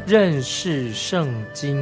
认识圣经。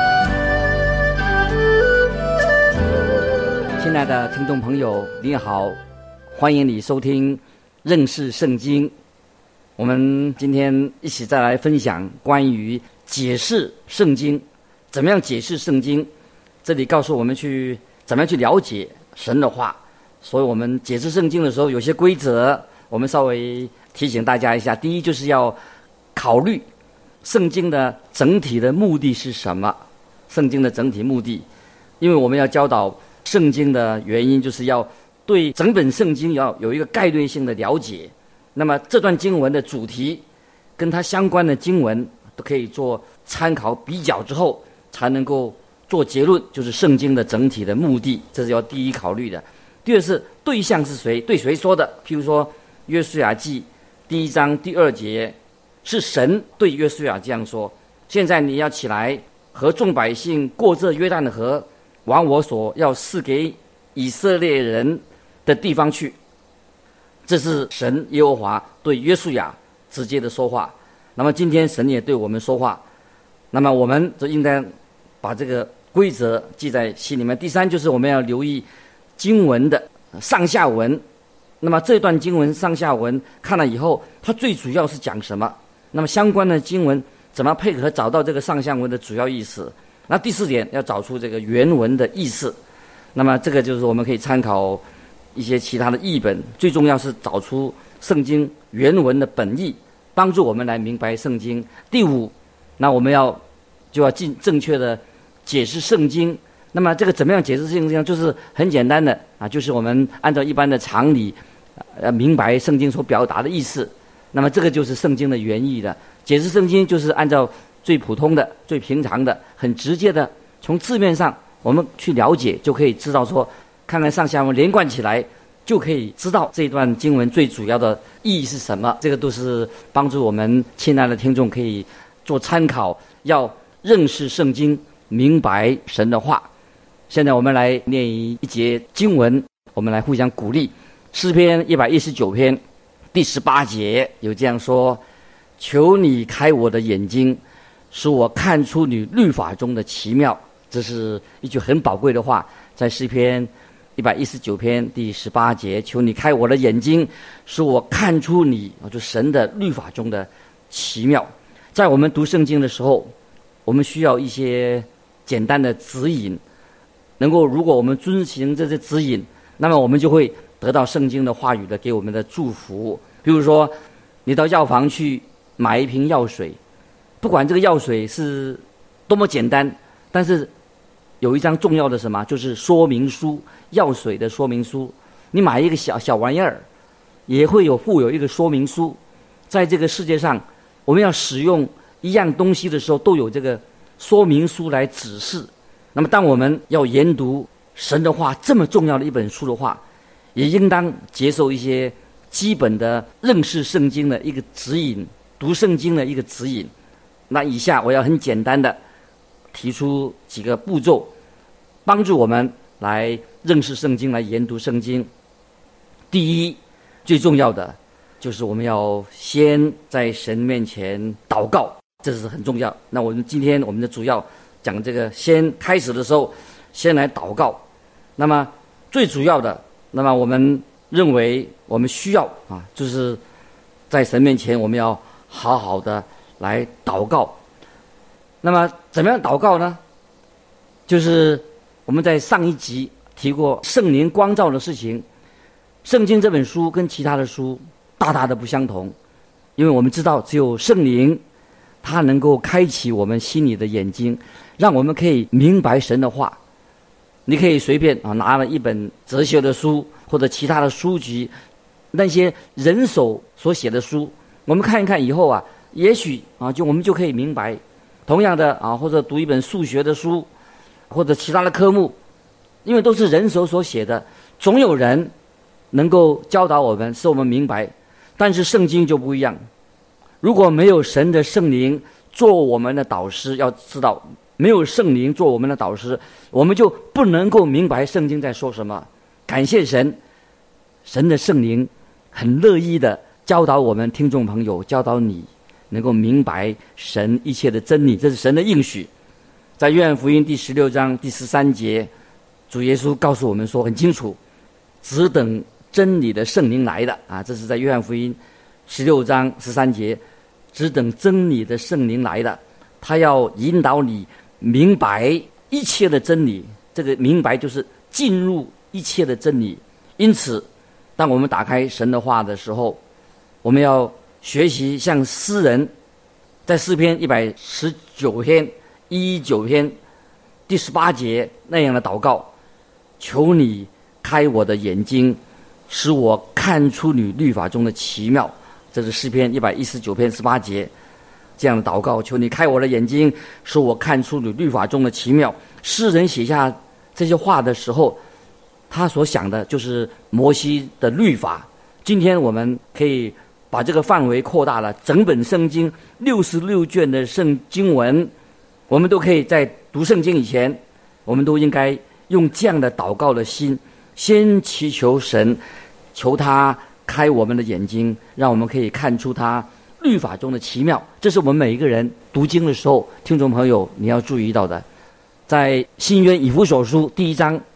亲爱的听众朋友，你好，欢迎你收听认识圣经。我们今天一起再来分享关于解释圣经，怎么样解释圣经。这里告诉我们怎么样去了解神的话。所以我们解释圣经的时候有些规则，我们稍微提醒大家一下。第一，就是要考虑圣经的整体的目的是什么。圣经的整体目的，因为我们要教导圣经的原因，就是要对整本圣经要有一个概略性的了解。那么这段经文的主题跟它相关的经文都可以做参考比较之后，才能够做结论，就是圣经的整体的目的，这是要第一考虑的。第二是对象是谁，对谁说的。譬如说约书亚记1章2节，是神对约书亚这样说：现在你要起来，和众百姓过这约旦的河，往我所要赐给以色列人的地方去。这是神耶和华对约书亚直接的说话。那么今天神也对我们说话，那么我们就应该把这个规则记在心里面。第三，就是我们要留意经文的上下文。那么这段经文上下文看了以后，它最主要是讲什么？那么相关的经文怎么配合找到这个上下文的主要意思？那第四点，要找出这个原文的意思。那么这个就是我们可以参考一些其他的译本，最重要是找出圣经原文的本意，帮助我们来明白圣经。第五，那我们就要正确的解释圣经。那么这个怎么样解释圣经？就是很简单的就是我们按照一般的常理明白圣经所表达的意思。那么这个就是圣经的原意的。解释圣经就是按照最普通的、最平常的、很直接的，从字面上我们去了解，就可以知道说，看看上下文连贯起来，就可以知道这段经文最主要的意义是什么。这个都是帮助我们亲爱的听众可以做参考，要认识圣经，明白神的话。现在我们来念一节经文，我们来互相鼓励。诗篇119篇第18节有这样说：求你开我的眼睛，使我看出你律法中的奇妙。这是一句很宝贵的话，在诗篇119篇第18节，求你开我的眼睛，使我看出你就神的律法中的奇妙。在我们读圣经的时候，我们需要一些简单的指引，如果我们遵行这些指引，那么我们就会得到圣经的话语的给我们的祝福。比如说你到药房去买一瓶药水，不管这个药水是多么简单，但是有一张重要的什么，就是说明书，药水的说明书。你买一个小玩意儿，也会附有一个说明书。在这个世界上，我们要使用一样东西的时候，都有这个说明书来指示。那么当我们要研读神的话，这么重要的一本书的话，也应当接受一些基本的认识圣经的一个指引，读圣经的一个指引。那以下我要很简单的提出几个步骤，帮助我们来认识圣经，来研读圣经。第一，最重要的就是我们要先在神面前祷告，这是很重要。那今天我们的主要讲这个，先开始的时候先来祷告。那么最主要的，那么我们认为我们需要就是在神面前我们要好好的来祷告。那么怎么样祷告呢？就是我们在上一集提过圣灵光照的事情。圣经这本书跟其他的书大大的不相同，因为我们知道只有圣灵他能够开启我们心里的眼睛，让我们可以明白神的话。你可以随便拿了一本哲学的书或者其他的书籍，那些人手所写的书，我们看一看以后也许我们就可以明白。同样的或者读一本数学的书或者其他的科目，因为都是人手所写的，总有人能够教导我们，使我们明白。但是圣经就不一样，如果没有神的圣灵做我们的导师，要知道没有圣灵做我们的导师，我们就不能够明白圣经在说什么。感谢神，神的圣灵很乐意的教导我们听众朋友，教导你， 能够明白神一切的真理，这是神的应许。在约翰福音第16章第13节，主耶稣告诉我们说很清楚，只等真理的圣灵来的啊，这是在约翰福音16章13节，只等真理的圣灵来的，他要引导你明白一切的真理。这个明白就是进入一切的真理。因此当我们打开神的话的时候，我们要学习像诗人在诗篇119篇119篇第18节那样的祷告，求你开我的眼睛，使我看出你律法中的奇妙。这是诗篇119篇18节这样的祷告，求你开我的眼睛，使我看出你律法中的奇妙。诗人写下这些话的时候，他所想的就是摩西的律法。今天我们可以把这个范围扩大了，整本圣经66卷的圣经文，我们都可以在读圣经以前，我们都应该用这样的祷告的心，先祈求神，求他开我们的眼睛，让我们可以看出他律法中的奇妙。这是我们每一个人读经的时候，听众朋友你要注意到的。在新约以弗所书第1章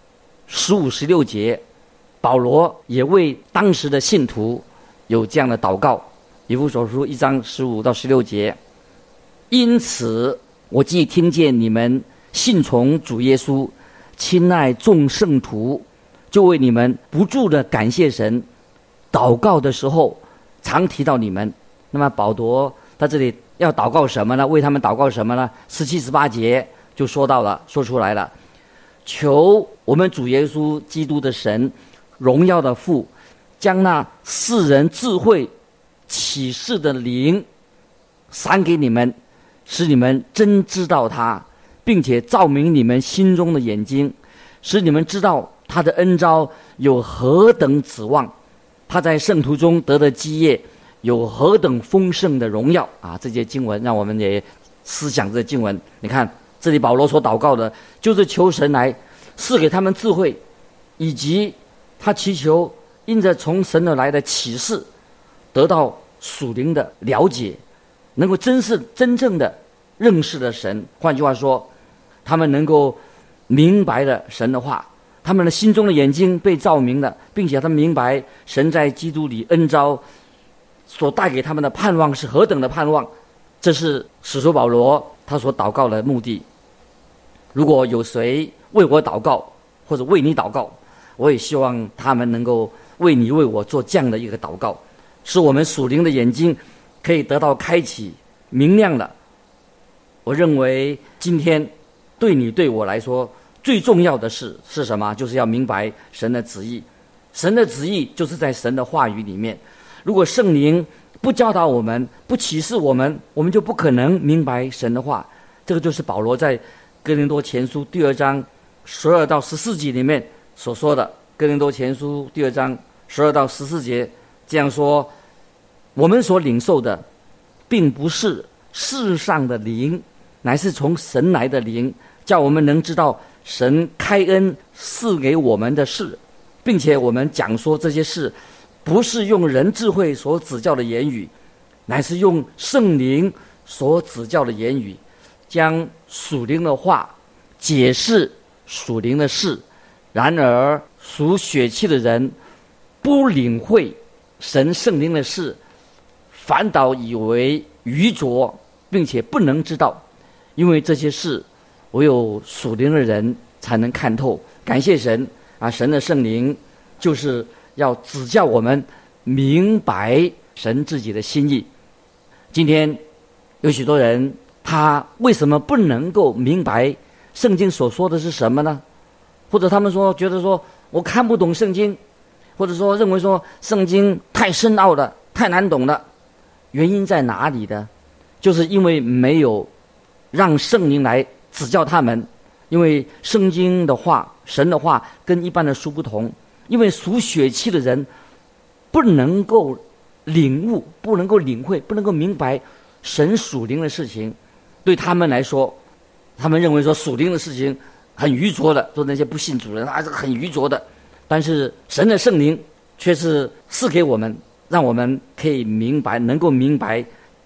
15、16节，保罗也为当时的信徒有这样的祷告。以弗所书1章15到16节，因此我既听见你们信从主耶稣，亲爱众圣徒，就为你们不住的感谢神，祷告的时候常提到你们。那么保罗他这里要祷告什么呢？为他们祷告什么呢？17、18节就说出来了，求我们主耶稣基督的神，荣耀的父，将那世人智慧启示的灵赏给你们，使你们真知道他，并且照明你们心中的眼睛，使你们知道他的恩召有何等指望，他在圣徒中得的基业有何等丰盛的荣耀啊！这些经文让我们也思想这经文。你看这里保罗所祷告的就是求神来赐给他们智慧，以及他祈求因着从神而来的启示得到属灵的了解，能够真正的认识了神。换句话说，他们能够明白了神的话，他们的心中的眼睛被照明了，并且他们明白神在基督里恩召所带给他们的盼望是何等的盼望。这是使徒保罗他所祷告的目的。如果有谁为我祷告，或者为你祷告，我也希望他们能够为你为我做这样的一个祷告，使我们属灵的眼睛可以得到开启明亮了。我认为今天对你对我来说最重要的事是什么？就是要明白神的旨意。神的旨意就是在神的话语里面。如果圣灵不教导我们，不启示我们，我们就不可能明白神的话。这个就是保罗在哥林多前书第2章12到14节里面所说的。哥林多前书第2章12到14节这样说，我们所领受的并不是世上的灵，乃是从神来的灵，叫我们能知道神开恩赐给我们的事，并且我们讲说这些事不是用人智慧所指教的言语，乃是用圣灵所指教的言语，将属灵的话解释属灵的事。然而属血气的人不领会神圣灵的事，反倒以为愚拙，并且不能知道，因为这些事唯有属灵的人才能看透。感谢神啊！神的圣灵就是要指教我们明白神自己的心意。今天有许多人，他为什么不能够明白圣经所说的是什么呢？或者他们觉得说我看不懂圣经，或者说认为说圣经太深奥了，太难懂了。原因在哪里呢？就是因为没有让圣灵来指教他们。因为圣经的话，神的话跟一般的书不同，因为属血气的人不能够领悟，不能够领会，不能够明白神属灵的事情。对他们来说，他们认为说属灵的事情很愚拙的，说那些不信主的人还是很愚拙的。但是神的圣灵却是赐给我们，让我们可以明白，能够明白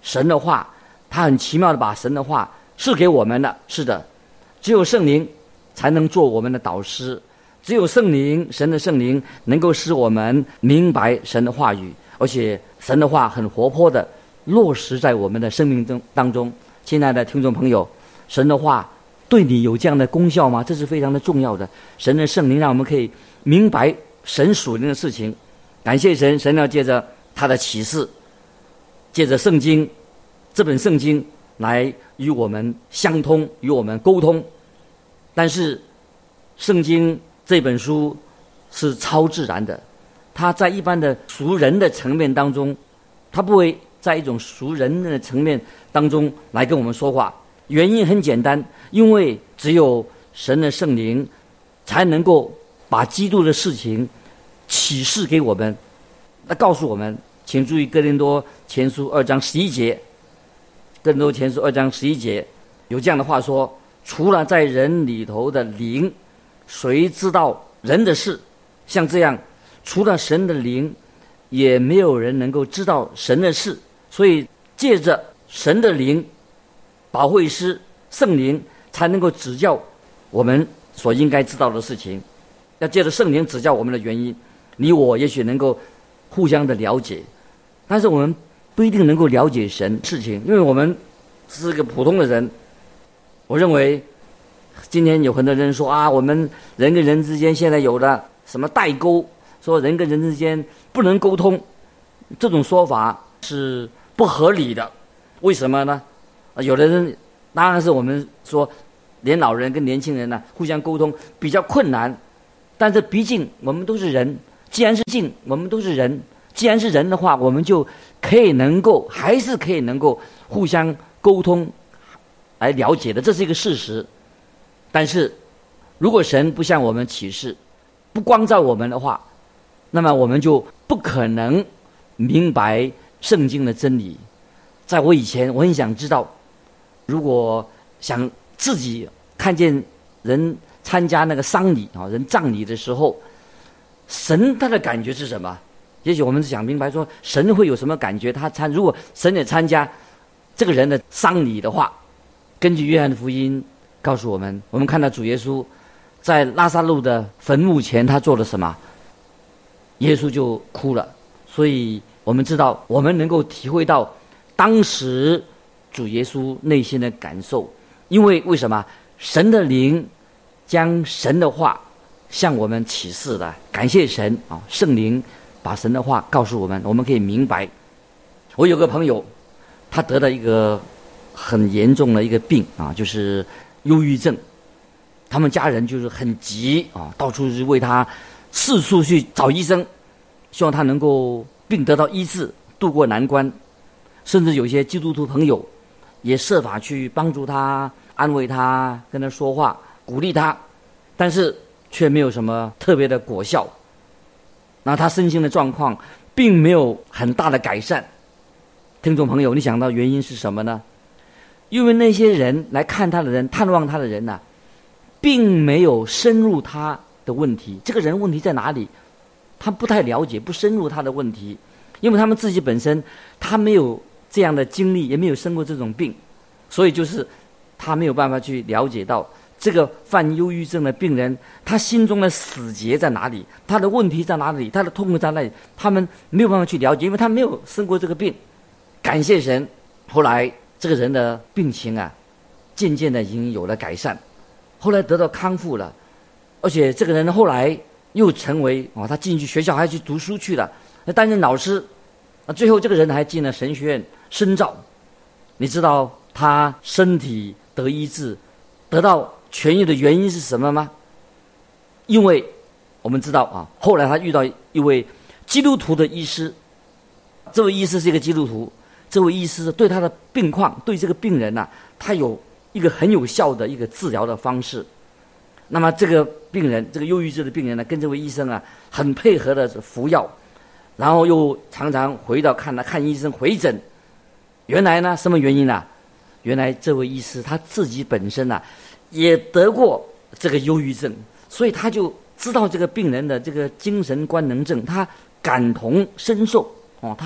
神的话，他很奇妙的把神的话赐给我们了。是的，只有圣灵才能做我们的导师，只有圣灵，神的圣灵能够使我们明白神的话语，而且神的话很活泼的落实在我们的生命当中。亲爱的听众朋友，神的话对你有这样的功效吗？这是非常的重要的。神的圣灵让我们可以明白神属灵的事情。感谢神，神要借着他的启示，借着圣经，这本圣经来与我们相通，与我们沟通。但是圣经这本书是超自然的，它在一般的属人的层面当中，它不会在一种属人的层面当中来跟我们说话。原因很简单，因为只有神的圣灵才能够把基督的事情启示给我们，来告诉我们。请注意哥林多前书2章11节，哥林多前书2章11节有这样的话说：除了在人里头的灵，谁知道人的事？像这样，除了神的灵，也没有人能够知道神的事。所以借着神的灵，保惠师圣灵才能够指教我们所应该知道的事情。要借着圣灵指教我们的原因，你我也许能够互相的了解，但是我们不一定能够了解神事情，因为我们是个普通的人。我认为今天有很多人说啊，我们人跟人之间现在有了什么代沟，说人跟人之间不能沟通，这种说法是不合理的。为什么呢？有的人当然是我们说连老人跟年轻人呢互相沟通比较困难，但是毕竟我们都是人，既然是我们都是人，既然是人的话，我们就还是可以能够互相沟通来了解的，这是一个事实。但是如果神不向我们启示，不光照我们的话，那么我们就不可能明白圣经的真理。在我以前，我很想知道，如果想自己看见人参加那个丧礼啊，人葬礼的时候，神他的感觉是什么？也许我们是想明白说，神会有什么感觉？如果神也参加这个人的丧礼的话，根据约翰的福音告诉我们，我们看到主耶稣在拉撒路的坟墓前，他做了什么？耶稣就哭了。所以我们知道，我们能够体会到当时主耶稣内心的感受。因为什么？神的灵将神的话向我们启示了。感谢神啊，圣灵把神的话告诉我们，我们可以明白。我有个朋友，他得了一个很严重的一个病啊，就是忧郁症。他们家人就是很急啊，到处是为他四处去找医生，希望他能够病得到医治，渡过难关。甚至有些基督徒朋友也设法去帮助他，安慰他，跟他说话，鼓励他，但是却没有什么特别的果效。那他身心的状况并没有很大的改善。听众朋友，你想到原因是什么呢？因为那些人来看他的人，探望他的人呢，并没有深入他的问题。这个人问题在哪里？他不太了解，不深入他的问题，因为他们自己本身他没有这样的经历，也没有生过这种病，所以就是他没有办法去了解到这个犯忧郁症的病人，他心中的死结在哪里，他的问题在哪里，他的痛苦在哪里，他们没有办法去了解，因为他没有生过这个病。感谢神，后来这个人的病情啊，渐渐的已经有了改善，后来得到康复了，而且这个人后来又成为他进去学校还去读书去了，担任老师，最后这个人还进了神学院深造。你知道他身体得医治，得到痊愈的原因是什么吗？因为我们知道后来他遇到一位基督徒的医师，这位医师是一个基督徒，这位医师对他的病况，对这个病人他有一个很有效的一个治疗的方式。那么这个病人，这个忧郁症的病人跟这位医生很配合的服药，然后又常常回到看医生回诊。原来呢，什么原因呢？原来这位医师他自己本身也得过这个忧郁症，所以他就知道这个病人的这个精神官能症，他感同身受他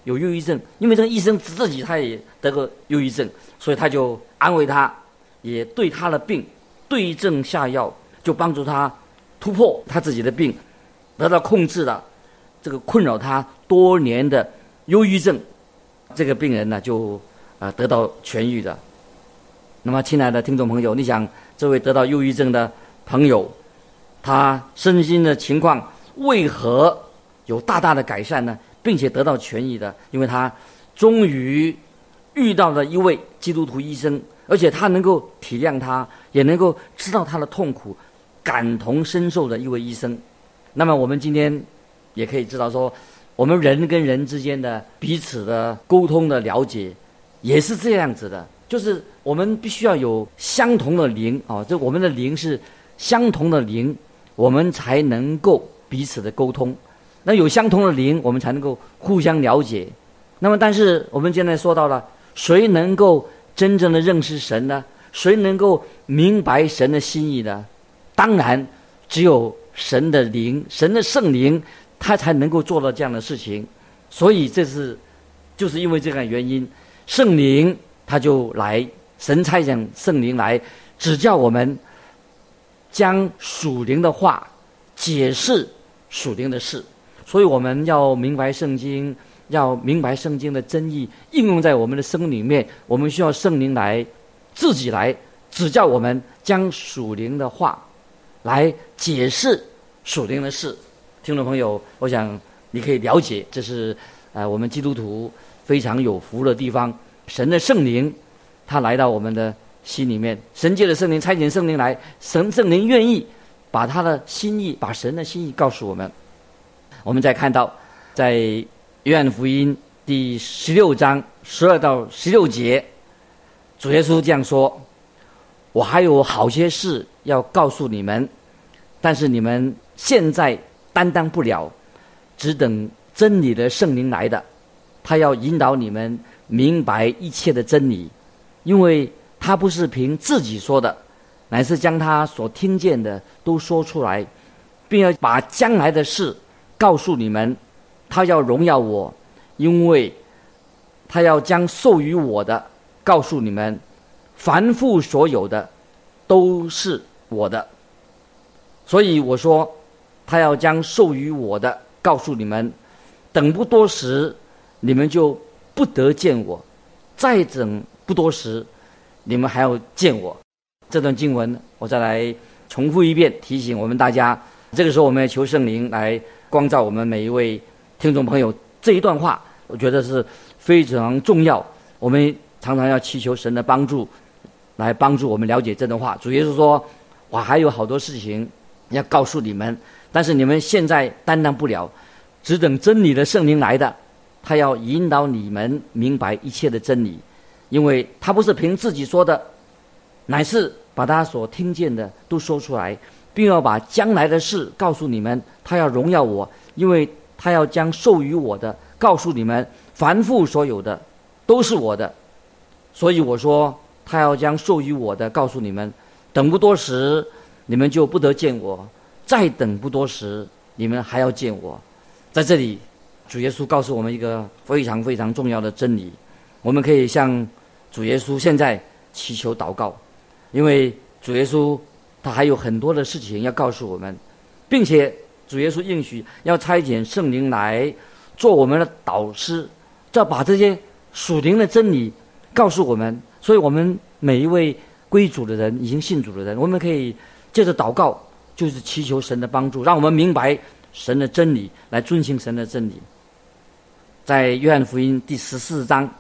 有忧郁症，因为这个医生自己他也得过忧郁症，所以他就安慰他，也对他的病对症下药，就帮助他突破他自己的病，得到控制了这个困扰他多年的忧郁症。这个病人呢就得到痊愈的。那么亲爱的听众朋友，你想这位得到忧郁症的朋友，他身心的情况为何有大大的改善呢，并且得到痊愈的？因为他终于遇到了一位基督徒医生，而且他能够体谅他，也能够知道他的痛苦，感同身受的一位医生。那么我们今天也可以知道说，我们人跟人之间的彼此的沟通的了解也是这样子的，就是我们必须要有相同的灵这我们的灵是相同的灵，我们才能够彼此的沟通。那有相同的灵，我们才能够互相了解。那么但是我们现在说到了，谁能够真正的认识神呢？谁能够明白神的心意呢？当然只有神的灵，神的圣灵，他才能够做到这样的事情。所以就是因为这个原因，圣灵他就来，神差遣圣灵来指教我们，将属灵的话解释属灵的事。所以我们要明白圣经，要明白圣经的真意，应用在我们的生命里面。我们需要圣灵来自己来指教我们，将属灵的话来解释属灵的事。听众朋友，我想你可以了解，这是我们基督徒非常有福的地方。神的圣灵他来到我们的心里面，神借着圣灵差遣圣灵来，圣灵愿意把他的心意，把神的心意告诉我们。我们再看到在约翰福音第16章12到16节，主耶稣这样说：我还有好些事要告诉你们，但是你们现在担当不了，只等真理的圣灵来的，他要引导你们明白一切的真理，因为他不是凭自己说的，乃是将他所听见的都说出来，并要把将来的事告诉你们。他要荣耀我，因为他要将授予我的告诉你们，凡父所有的都是我的。所以我说，他要将授予我的告诉你们，等不多时，你们就不得见我；再等不多时，你们还要见我。这段经文我再来重复一遍，提醒我们大家。这个时候我们要求圣灵来光照我们每一位听众朋友。这一段话我觉得是非常重要，我们常常要祈求神的帮助，来帮助我们了解这段话。主耶稣说，我还有好多事情要告诉你们，但是你们现在担当不了，只等真理的圣灵来的，他要引导你们明白一切的真理，因为他不是凭自己说的，乃是把他所听见的都说出来，并要把将来的事告诉你们。他要荣耀我，因为他要将授予我的告诉你们，凡父所有的都是我的。所以我说，他要将授予我的告诉你们，等不多时，你们就不得见我；再等不多时，你们还要见我。在这里，主耶稣告诉我们一个非常非常重要的真理，我们可以向主耶稣现在祈求祷告，因为主耶稣他还有很多的事情要告诉我们，并且主耶稣应许要差遣圣灵来做我们的导师，要把这些属灵的真理告诉我们。所以我们每一位归主的人，已经信主的人，我们可以借着祷告，就是祈求神的帮助，让我们明白神的真理，来遵行神的真理。在约翰福音第14章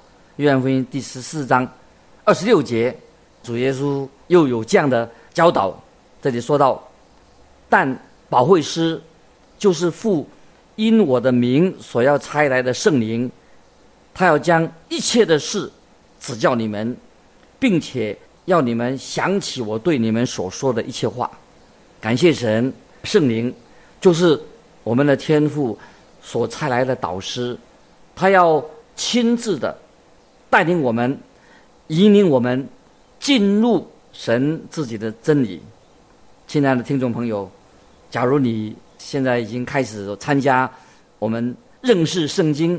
26节，主耶稣又有这样的教导。这里说到，但保惠师就是父因我的名所要差来的圣灵，他要将一切的事指教你们，并且要你们想起我对你们所说的一切话。感谢神，圣灵就是我们的天父所差来的导师，他要亲自的带领我们，引领我们进入神自己的真理。亲爱的听众朋友，假如你现在已经开始参加我们认识圣经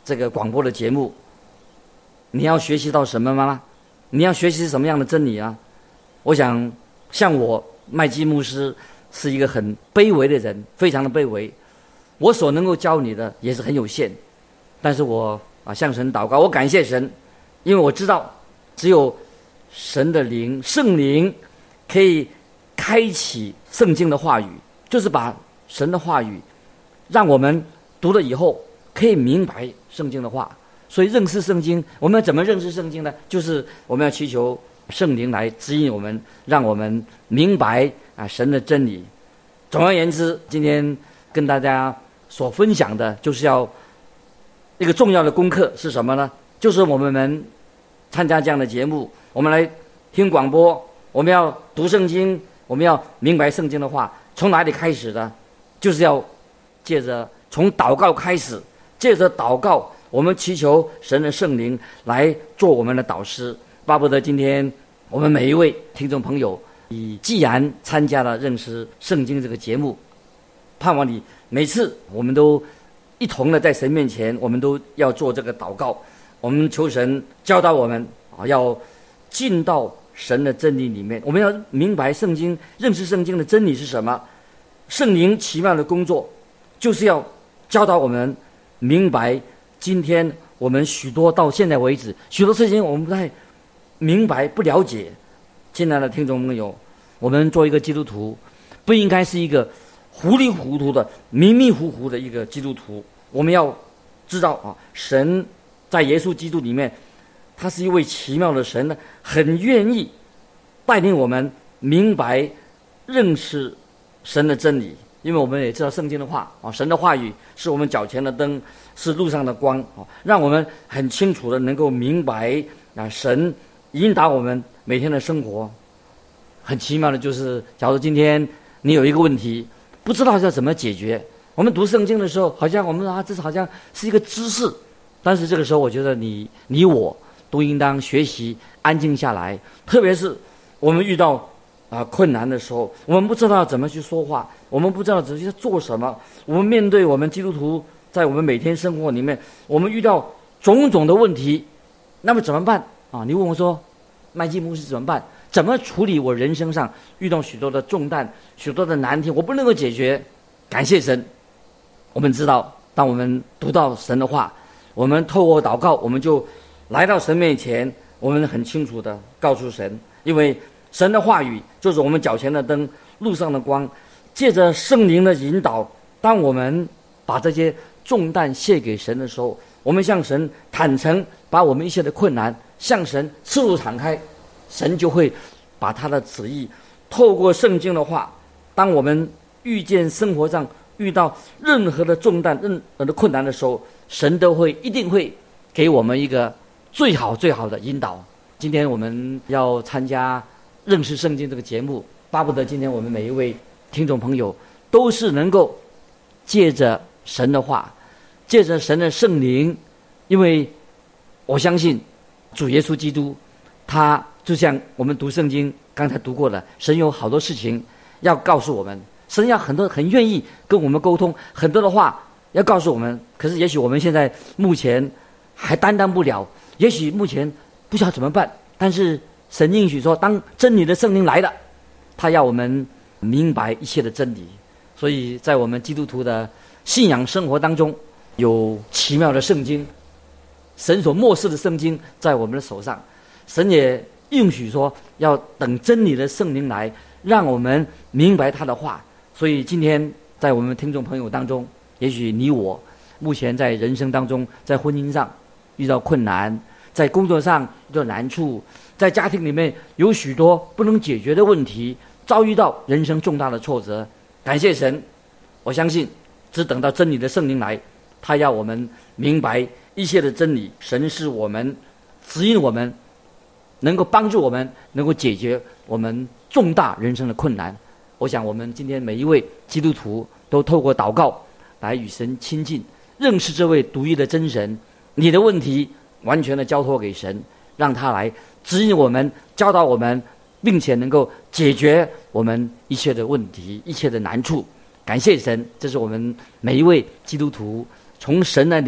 这个广播的节目，你要学习到什么吗？你要学习什么样的真理啊？我想，像我麦基牧师是一个很卑微的人，非常的卑微，我所能够教你的也是很有限。但是我向神祷告，我感谢神，因为我知道只有神的灵，圣灵可以开启圣经的话语，就是把神的话语让我们读了以后可以明白圣经的话。所以认识圣经，我们要怎么认识圣经呢？就是我们要祈求圣灵来指引我们，让我们明白神的真理。总而言之，今天跟大家所分享的就是要一个重要的功课是什么呢？就是我们参加这样的节目，我们来听广播，我们要读圣经，我们要明白圣经的话，从哪里开始呢？就是要借着从祷告开始，借着祷告，我们祈求神的圣灵来做我们的导师。巴不得今天我们每一位听众朋友，你既然参加了认识圣经这个节目，盼望你每次我们都一同的在神面前，我们都要做这个祷告。我们求神教导我们要进到神的真理里面，我们要明白圣经，认识圣经的真理是什么。圣灵奇妙的工作就是要教导我们明白今天我们许多到现在为止许多事情我们不太明白不了解。亲爱的听众朋友，我们做一个基督徒不应该是一个糊里糊涂的迷迷糊糊的一个基督徒，我们要知道神在耶稣基督里面，他是一位奇妙的神呢，很愿意带领我们明白认识神的真理。因为我们也知道圣经的话神的话语是我们脚前的灯，是路上的光让我们很清楚的能够明白神引导我们每天的生活。很奇妙的就是，假如今天你有一个问题不知道要怎么解决，我们读圣经的时候好像我们这好像是一个知识，但是这个时候我觉得你我都应当学习安静下来。特别是我们遇到困难的时候，我们不知道怎么去说话，我们不知道怎么去做什么。我们面对我们基督徒在我们每天生活里面，我们遇到种种的问题，那么怎么办你问我说麦基牧师怎么办？怎么处理我人生上遇到许多的重担，许多的难题，我不能够解决？感谢神，我们知道当我们读到神的话，我们透过祷告，我们就来到神面前，我们很清楚的告诉神，因为神的话语就是我们脚前的灯，路上的光。借着圣灵的引导，当我们把这些重担卸给神的时候，我们向神坦诚，把我们一切的困难向神赤露敞开，神就会把他的旨意透过圣经的话，当我们遇见生活上遇到任何的重担、任何的困难的时候，神都会一定会给我们一个最好的引导。今天我们要参加认识圣经这个节目，巴不得今天我们每一位听众朋友都是能够借着神的话，借着神的圣灵，因为我相信主耶稣基督，他就像我们读圣经刚才读过的，神有好多事情要告诉我们，神要很愿意跟我们沟通，很多的话要告诉我们。可是也许我们现在目前还担当不了，也许目前不知道怎么办，但是神应许说，当真理的圣灵来了，他要我们明白一切的真理。所以在我们基督徒的信仰生活当中，有奇妙的圣经，神所默示的圣经在我们的手上，神也应许说要等真理的圣灵来，让我们明白他的话。所以今天在我们听众朋友当中，也许你我目前在人生当中，在婚姻上遇到困难，在工作上遇到难处，在家庭里面有许多不能解决的问题，遭遇到人生重大的挫折。感谢神，我相信只等到真理的圣灵来，他要我们明白一切的真理，神是我们指引我们，能够帮助我们，能够解决我们重大人生的困难。我想我们今天每一位基督徒都透过祷告来与神亲近，认识这位独一的真神。你的问题完全的交托给神，让他来指引我们，教导我们，并且能够解决我们一切的问题，一切的难处。感谢神，这是我们每一位基督徒从神那里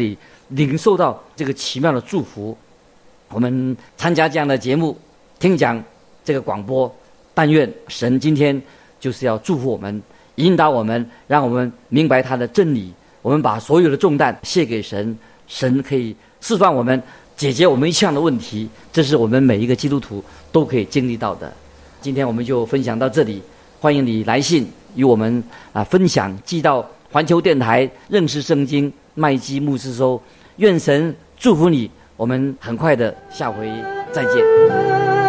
领受到这个奇妙的祝福。我们参加这样的节目，听讲这个广播，但愿神今天就是要祝福我们，引导我们，让我们明白他的真理。我们把所有的重担卸给神，神可以释放我们，解决我们一切的问题。这是我们每一个基督徒都可以经历到的。今天我们就分享到这里，欢迎你来信与我们分享，寄到环球电台认识圣经麦基牧师收。愿神祝福你，我们很快的下回再见。